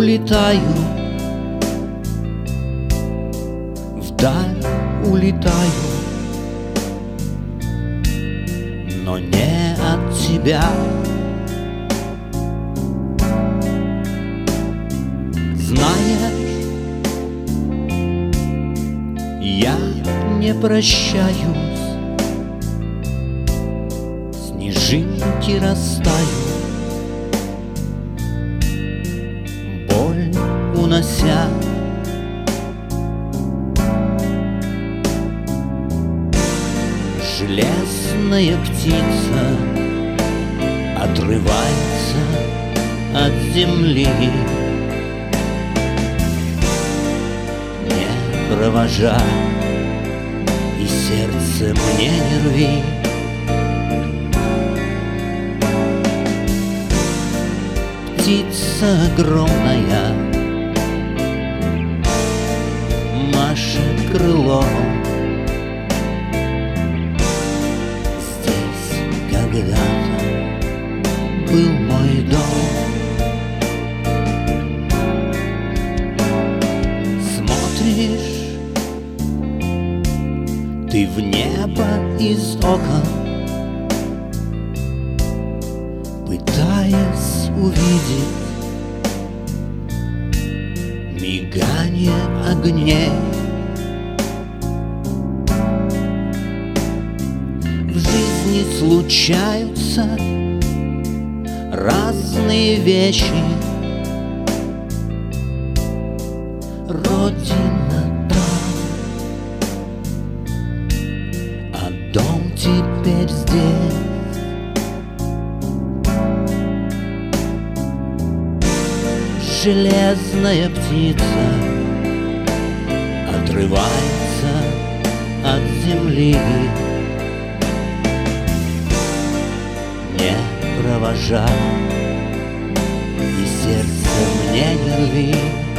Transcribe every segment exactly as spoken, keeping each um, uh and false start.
улетаю, вдаль улетаю, но не от тебя. Знаешь, я не прощаюсь, снежинки растают, боль унося. Железная птица отрывается от земли, не провожай, и сердце мне не рви. Птица огромная машет крылом. Здесь когда-то был мой дом. Смотришь ты в небо из окон, пытаясь увидеть мигание огней. В жизни случаются разные вещи. Родина там, а дом теперь здесь. Железная птица отрывается от земли, не провожай, и сердце мне не рви.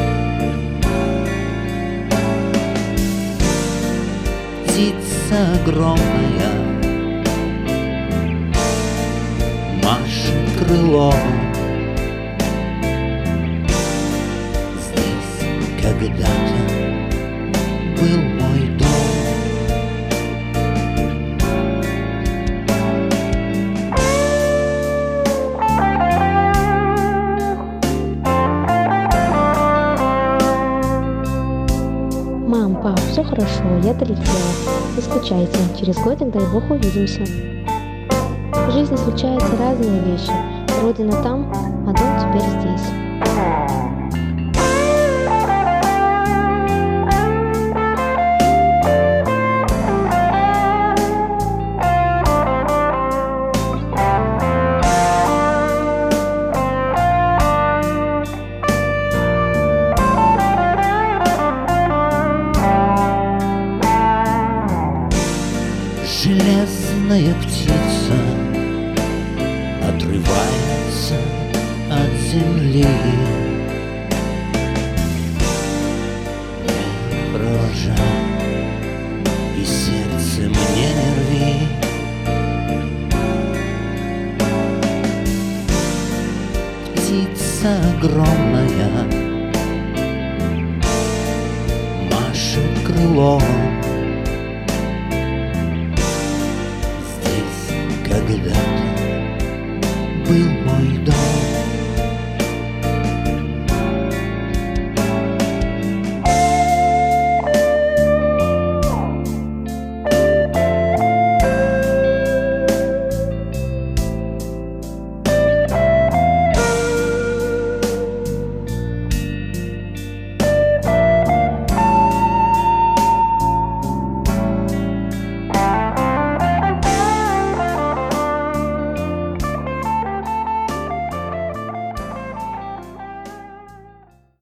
Птица огромная машет крылом. Здесь когда-то был мой дом. Мам, пап, все хорошо, я долетела. Не скучайте, через годик, дай бог, увидимся. В жизни случаются разные вещи. Родина там, а дом теперь здесь. Железная птица отрывается от земли, не провожай.